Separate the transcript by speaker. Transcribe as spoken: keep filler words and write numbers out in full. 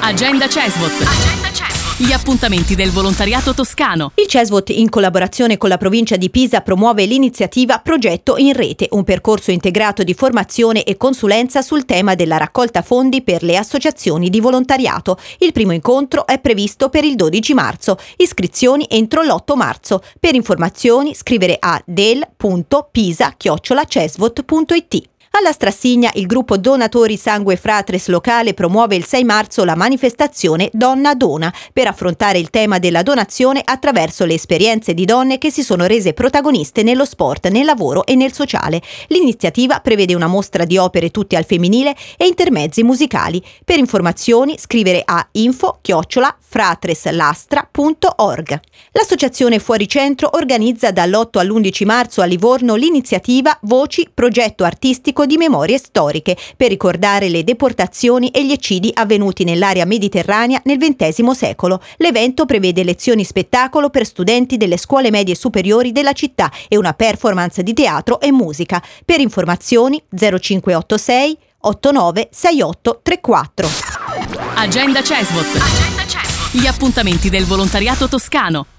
Speaker 1: Agenda Cesvot. Agenda Cesvot. Gli appuntamenti del volontariato toscano.
Speaker 2: Il Cesvot, in collaborazione con la provincia di Pisa, promuove l'iniziativa Progetto in Rete, un percorso integrato di formazione e consulenza sul tema della raccolta fondi per le associazioni di volontariato. Il primo incontro è previsto per il dodici marzo. Iscrizioni entro l'otto marzo. Per informazioni scrivere a del punto pisa chiocciola cesvot punto it. Alla Strassigna il gruppo Donatori Sangue Fratres locale promuove il sei marzo la manifestazione Donna Dona per affrontare il tema della donazione attraverso le esperienze di donne che si sono rese protagoniste nello sport, nel lavoro e nel sociale. L'iniziativa prevede una mostra di opere tutte al femminile e intermezzi musicali. Per informazioni scrivere a info chiocciola fratreslastra punto org. L'associazione Fuori Centro organizza dall'otto all'undici marzo a Livorno l'iniziativa Voci Progetto Artistico di Memorie Storiche per ricordare le deportazioni e gli eccidi avvenuti nell'area mediterranea nel ventesimo secolo. L'evento prevede lezioni spettacolo per studenti delle scuole medie superiori della città e una performance di teatro e musica. Per informazioni zero cinque otto sei otto nove sei otto tre quattro.
Speaker 1: Agenda Cesvot. Agenda Cesvot. Gli appuntamenti del volontariato toscano.